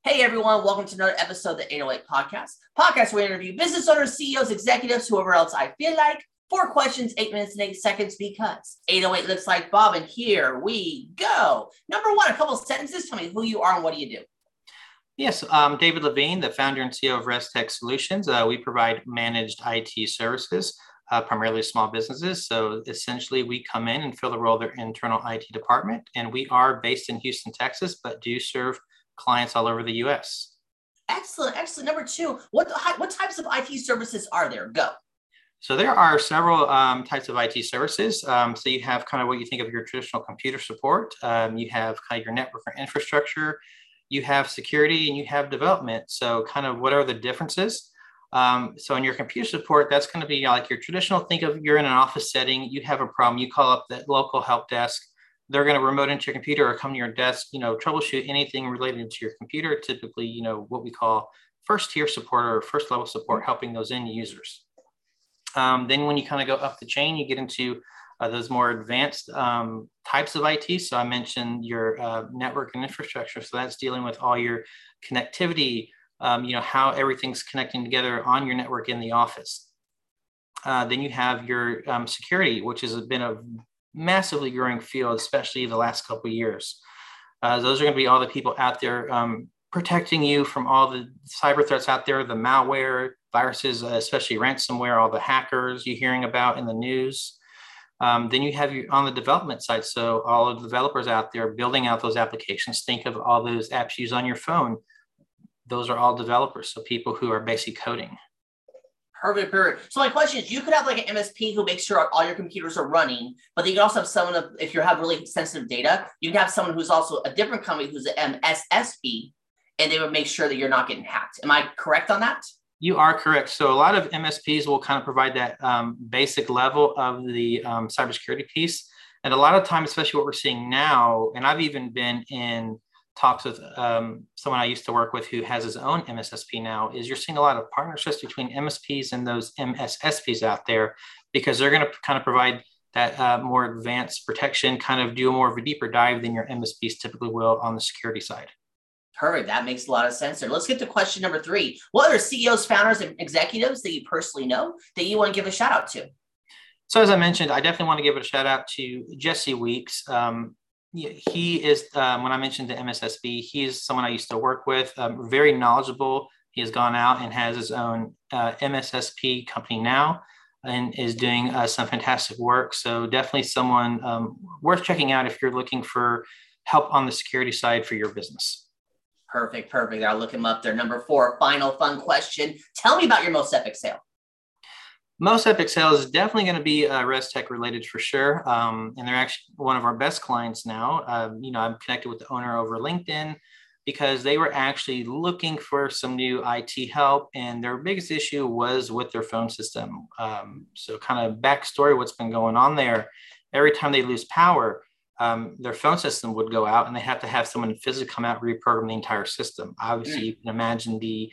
Hey everyone, welcome to another episode of the 808 Podcast where we interview business owners, CEOs, executives, whoever else I feel like. 4 questions, 8 minutes and 8 seconds because 808 looks like Bob, and here we go. Number 1, a couple of sentences. Tell me who you are and what do you do? Yes, I'm David Levine, the founder and CEO of ResTech Solutions. We provide managed IT services, primarily small businesses. So essentially, we come in and fill the role of their internal IT department. And we are based in Houston, Texas, but do serve clients all over the U.S. Excellent. Number 2, what types of IT services are there? Go. So there are several types of IT services. So you have kind of what you think of your traditional computer support. You have kind of your network or infrastructure. You have security and you have development. So kind of what are the differences? So in your computer support, that's going to be like your traditional, think of you're in an office setting, you have a problem, you call up that local help desk. They're going to remote into your computer or come to your desk, troubleshoot anything related to your computer, typically, what we call first tier support or first level support, helping those end users. Then when you kind of go up the chain, you get into those more advanced types of IT. So I mentioned your network and infrastructure. So that's dealing with all your connectivity, how everything's connecting together on your network in the office. Then you have your security, which has been a massively growing field, especially the last couple of years. Those are going to be all the people out there protecting you from all the cyber threats out there, the malware, viruses, especially ransomware, all the hackers you're hearing about in the news. Then you have you on the development side. So all of the developers out there building out those applications. Think of all those apps used on your phone. Those are all developers. So people who are basically coding. Perfect. So my question is, you could have like an MSP who makes sure all your computers are running, but then you can also have someone, if you have really sensitive data, you can have someone who's also a different company who's an MSSP, and they would make sure that you're not getting hacked. Am I correct on that? You are correct. So a lot of MSPs will kind of provide that basic level of the cybersecurity piece. And a lot of times, especially what we're seeing now, and I've even been in talks with someone I used to work with who has his own MSSP now, is you're seeing a lot of partnerships between MSPs and those MSSPs out there, because they're going to kind of provide that more advanced protection, kind of do more of a deeper dive than your MSPs typically will on the security side. Perfect. That makes a lot of sense there. Let's get to question number 3. What are CEOs, founders, and executives that you personally know that you want to give a shout out to? So as I mentioned, I definitely want to give a shout out to Jesse Weeks. He is, when I mentioned the MSSP, he is someone I used to work with, very knowledgeable. He has gone out and has his own MSSP company now and is doing some fantastic work. So definitely someone worth checking out if you're looking for help on the security side for your business. Perfect. I'll look him up there. Number 4, final fun question. Tell me about your most epic sale. Most epic sale is definitely going to be ResTech related for sure. And they're actually one of our best clients now. I'm connected with the owner over LinkedIn because they were actually looking for some new IT help. And their biggest issue was with their phone system. So kind of backstory, what's been going on there. Every time they lose power, their phone system would go out and they have to have someone physically come out and reprogram the entire system. Obviously, you can imagine the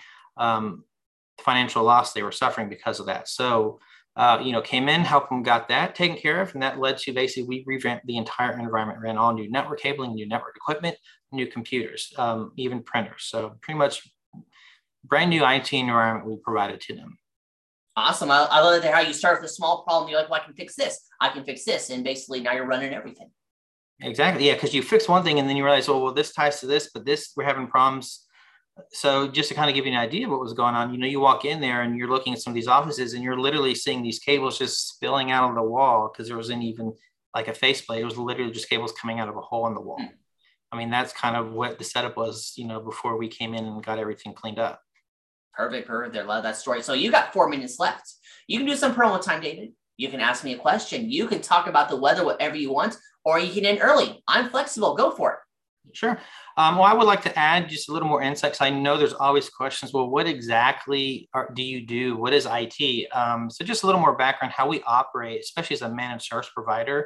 financial loss they were suffering because of that. So, came in, helped them, got that taken care of. And that led to basically, we revamped the entire environment, ran all new network cabling, new network equipment, new computers, even printers. So pretty much brand new IT environment we provided to them. Awesome. I love how you start with a small problem. You're like, well, I can fix this. And basically now you're running everything. Exactly. Yeah. Because you fix one thing and then you realize, well, this ties to this, but this, we're having problems. So just to kind of give you an idea of what was going on, you walk in there and you're looking at some of these offices and you're literally seeing these cables just spilling out of the wall because there wasn't even like a faceplate. It was literally just cables coming out of a hole in the wall. I mean, that's kind of what the setup was, before we came in and got everything cleaned up. Perfect. I love that story. So you got 4 minutes left. You can do some promo time, David. You can ask me a question. You can talk about the weather, whatever you want, or you can end early. I'm flexible. Go for it. Sure. Well, I would like to add just a little more insight. I know there's always questions. Well, what exactly do you do? What is IT? So just a little more background, how we operate, especially as a managed service provider.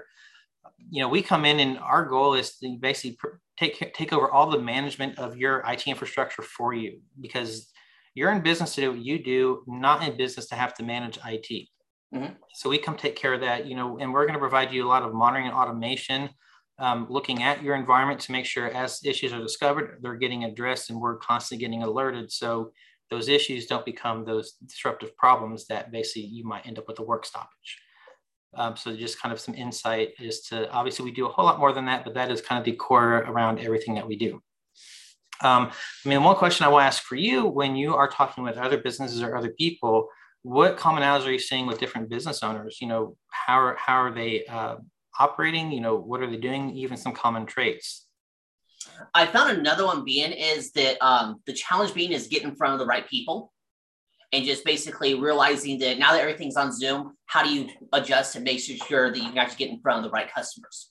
We come in and our goal is to basically take over all the management of your IT infrastructure for you, because you're in business to do what you do, not in business to have to manage IT. Mm-hmm. So we come take care of that, and we're going to provide you a lot of monitoring and automation, looking at your environment to make sure as issues are discovered, they're getting addressed and we're constantly getting alerted. So those issues don't become those disruptive problems that basically you might end up with a work stoppage. So just kind of some insight as to, obviously we do a whole lot more than that, but that is kind of the core around everything that we do. I mean, one question I want to ask for you, when you are talking with other businesses or other people, what commonalities are you seeing with different business owners? You know, how are they operating? You know, what are they doing? Even some common traits. I found another one being is that the challenge being is getting in front of the right people. And just basically realizing that now that everything's on Zoom, how do you adjust and make sure that you can actually get in front of the right customers?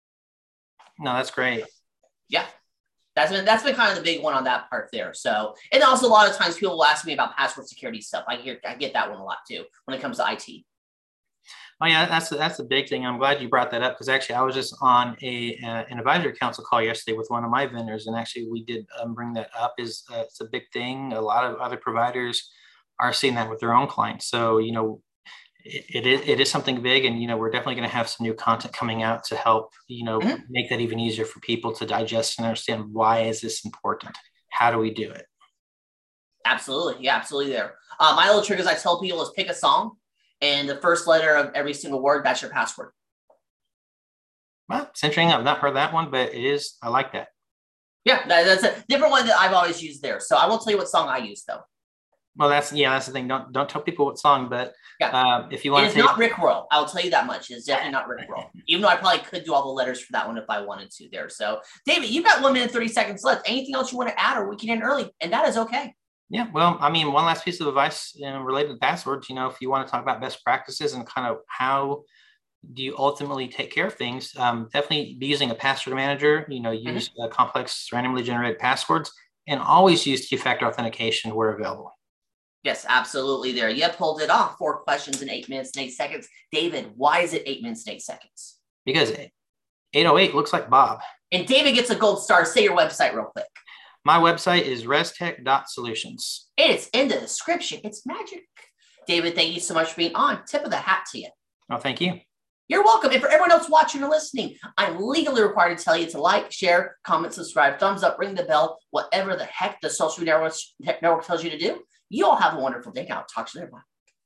No, that's great. Yeah, that's been kind of the big one on that part there. So, and also a lot of times people will ask me about password security stuff. I get that one a lot too when it comes to IT. Oh yeah, that's a big thing. I'm glad you brought that up because actually I was just on an advisory council call yesterday with one of my vendors, and actually we did bring that up. It's a big thing. A lot of other providers are seeing that with their own clients. So, you know, it is something big, and, you know, we're definitely going to have some new content coming out to help, you know, make that even easier for people to digest and understand why is this important? How do we do it? Absolutely. Yeah, absolutely there. My little trick is I tell people is pick a song and the first letter of every single word, that's your password. Well, it's interesting. I've not heard that one, but it is, I like that. Yeah, that's a different one that I've always used there. So I won't tell you what song I use though. Well, that's the thing. Don't tell people what song, but if you want to, it's not Rickroll. I'll tell you that much. It's definitely not Rickroll. Even though I probably could do all the letters for that one if I wanted to there. So, David, you've got 1 minute 30 seconds left. Anything else you want to add, or we can end early, and that is okay. Yeah, well, I mean, one last piece of advice related to passwords. You know, if you want to talk about best practices and kind of how do you ultimately take care of things, definitely be using a password manager. You know, use complex randomly generated passwords, and always use two-factor authentication where available. Yes, absolutely there. You pulled it off. 4 questions in 8 minutes and 8 seconds. David, why is it 8 minutes and 8 seconds? Because 808 looks like Bob. And David gets a gold star. Say your website real quick. My website is restech.solutions. It's in the description. It's magic. David, thank you so much for being on. Tip of the hat to you. Oh, thank you. You're welcome. And for everyone else watching or listening, I'm legally required to tell you to like, share, comment, subscribe, thumbs up, ring the bell, whatever the heck the social network tells you to do. You all have a wonderful day. I'll talk to you later. Bye.